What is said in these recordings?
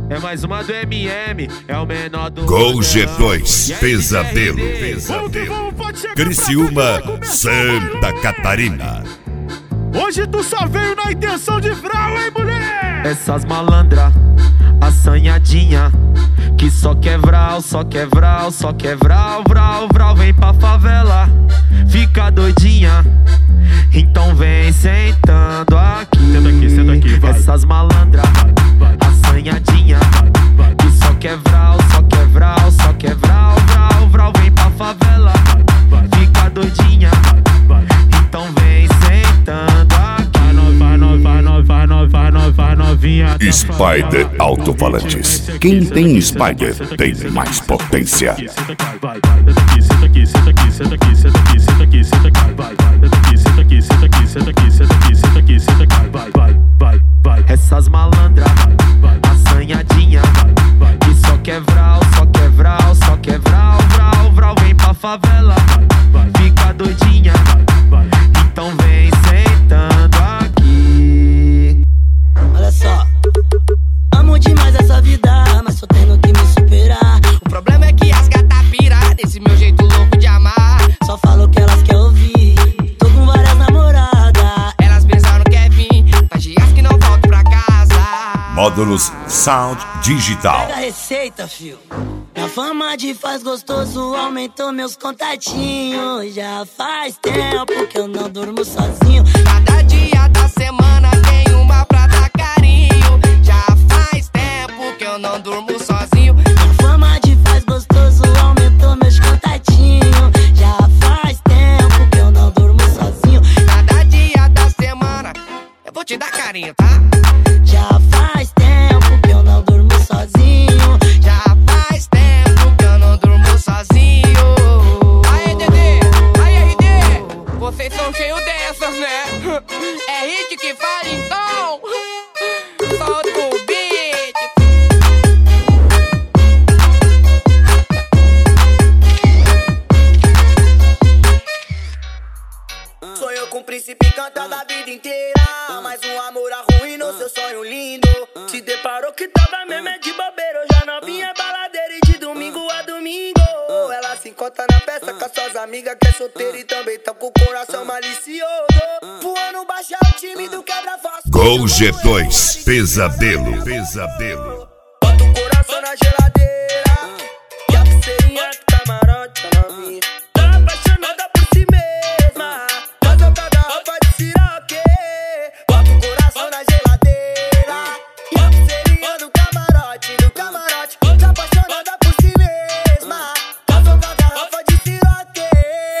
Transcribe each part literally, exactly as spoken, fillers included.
É mais uma do M M, é o menor do Gol G dois, Pesadelo, Pesadelo. Criciúma, Santa Catarina. Hoje tu só veio na intenção de vral, hein, mulher? Essas malandra, assanhadinha, que só quer vral, só quer vral, só quer vral, vral, vral. Vem pra favela, fica doidinha, então vem sentando aqui. Senta aqui, senta aqui, vai. Essas malandra, assanhadinha, que só quer vral, só quer vral, só quer vral, vral, vral. Vem pra favela, fica doidinha, então vem sentando aqui. Vai no, vai no, vai no, vai no, vai novinha. Spider Alto-Falantes. Quem tem Spider tem mais potência. Senta aqui, vai, senta aqui, senta aqui, senta aqui, senta aqui, senta aqui, senta aqui, senta aqui, vai, senta aqui, senta aqui, senta aqui, senta aqui, senta aqui, senta aqui, senta aqui, vai, vai, vai, vai. Essas malandra, assanhadinha, que só quer vral, só quer vral, só quer vral, vral, vral. Vem pra favela, fica doidinha, então vem sentando aqui. Olha só, amo demais essa vida, mas tô tendo que me superar. O problema é que as gatas piram desse meu jeito louco de amar. Só falo o que elas querem ouvir. Tô com várias namoradas. Elas pensaram que é vir, faz dias que não volto pra casa. Módulos Sound Digital. Pega a receita, fio. A fama de faz gostoso aumentou meus contatinhos. Já faz tempo que eu não durmo sozinho. Cada dia da semana tem uma pra dar carinho. Já faz tempo que eu não durmo sozinho. A fama de faz gostoso aumentou meus contatinhos. Já faz tempo que eu não durmo sozinho. Cada dia da semana eu vou te dar carinho, tá? Já faz tempo que eu não durmo sozinho. Já faz tempo que eu não durmo sozinho. Aê, Dedê, aê, R D, vocês são cheios dessas, né? É hit que fala então. Solta o beat. Sonhou com o príncipe cantando a vida inteira, mas um amor arruinou seu sonho lindo. Se deparou que tava mesmo é de bobeira. Eu já não vinha baladeira e de domingo a domingo ela se encontra na festa com as suas amigas que é solteira e também tá com o coração malicioso. Voando baixo é o time do quebra-fácil. Gol G dois, Pesadelo, Pesadelo. Bota o coração na geladeira e a pulseirinha do camarote, a novinha tá apaixonada por si mesma. Faz o garrafa de siroque. Bota o coração na geladeira e a pulseirinha do camarote, do camarote tá apaixonada por si mesma. Faz o garrafa de siroque.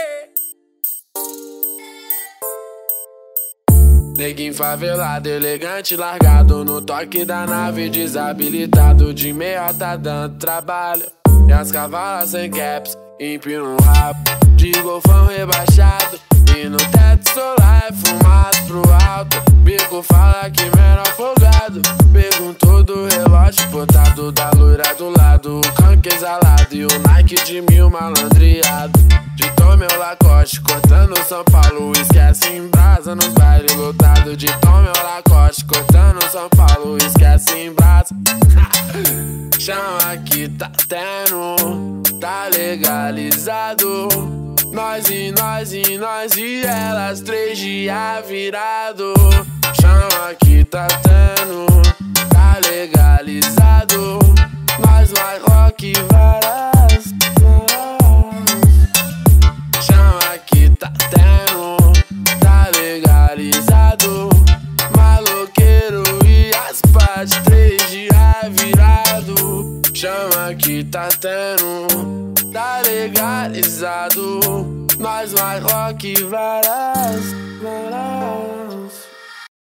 Neguinho favelado, elegante, largado no toque da nave, desabilitado de meia tá dando trabalho. E as cavalas sem caps, empina um rabo de golfão rebaixado. E no teto solar é fumado pro alto. Bico fala que menor folgado. Perguntou do relógio botado da loira do lado. O canque exalado e o Nike de mil malandreado. De Tom meu Lacoste, cortando São Paulo. Esquece em brasa nos bailes lotados. De Tom meu Lacoste, cortando São Paulo. Esquece em brasa. Chama que tá tendo, tá legalizado. Nós e nós e nós e elas, três dias virado. Chama que tá tendo, tá legalizado. Nós vai rock varas, varas. Chama que tá tendo, tá legalizado. Maloqueiro e as partes, três dias virado. Chama que tá tendo, tá legalizado. Nós vai rock varas, varas.